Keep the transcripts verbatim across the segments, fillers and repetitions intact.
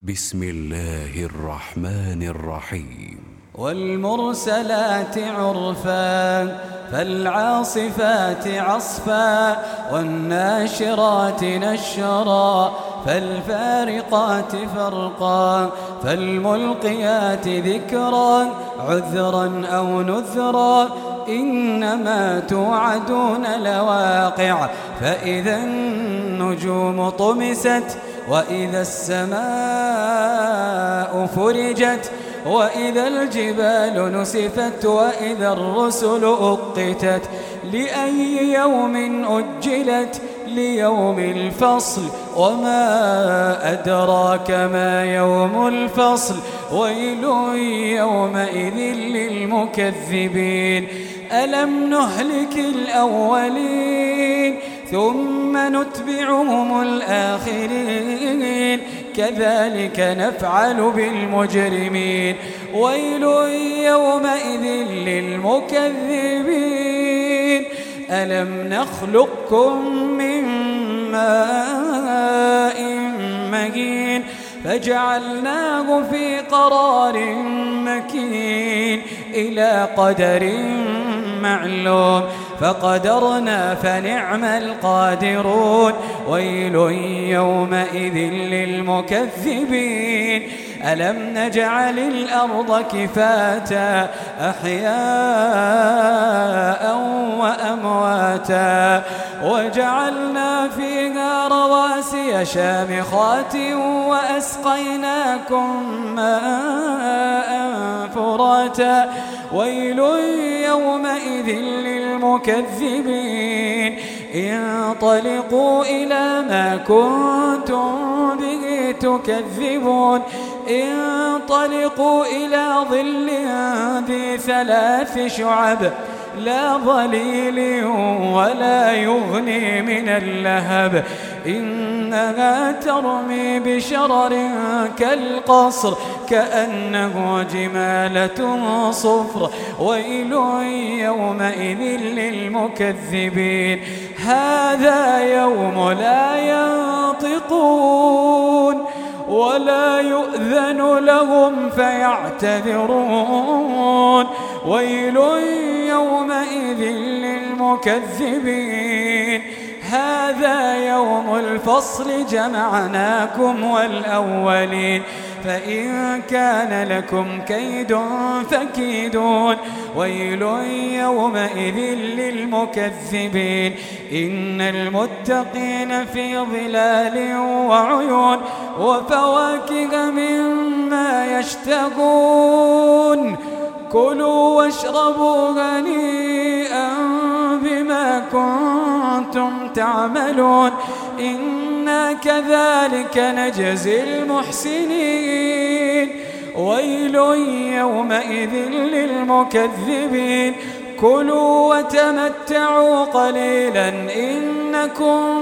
بسم الله الرحمن الرحيم. والمرسلات عرفا فالعاصفات عصفا والناشرات نشرا فالفارقات فرقا فالملقيات ذكرا عذرا أو نذرا إنما توعدون لواقع فإذا النجوم طمست وإذا السماء فرجت وإذا الجبال نسفت وإذا الرسل أقتت لأي يوم أجلت ليوم الفصل وما أدراك ما يوم الفصل ويل يومئذ للمكذبين ألم نهلك الأولين ثم نتبعهم الآخرين كذلك نفعل بالمجرمين ويل يومئذ للمكذبين ألم نخلقكم من ماء مهين فجعلناه في قرار مكين إلى قدر معلوم فقدرنا فنعم القادرون ويل يومئذ للمكذبين ألم نجعل الأرض كفاتا أحياء وأمواتا وجعلنا فيها رواسي شامخات وأسقيناكم ماء فراتا ويل يومئذ للمكذبين انطلقوا إلى ما كنتم به تكذبون انطلقوا إلى ظل ذي ثلاث شعب لا ظليل ولا يغني من اللهب إنها ترمي بشرر كالقصر كأنه جمالة صفر ويل يومئذ للمكذبين هذا يوم لا ينطقون ولا يؤذن لهم فيعتذرون ويل يومئذ للمكذبين هذا يوم الفصل جمعناكم والأولين فإن كان لكم كيد فكيدون ويل يومئذ للمكذبين إن المتقين في ظلال وعيون وفواكه مما يشتهون كلوا واشربوا هنيئا بما كنتم تعملون إنا كذلك نجزي المحسنين ويل يومئذ للمكذبين كلوا وتمتعوا قليلا إنكم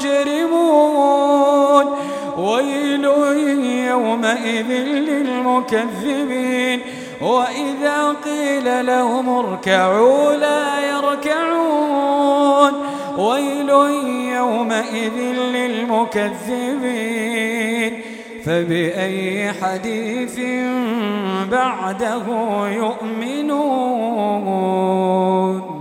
مجرمون ويل يومئذ للمكذبين وإذا قيل لهم اركعوا لا يركعون ويل يومئذ للمكذبين فبأي حديث بعده يؤمنون.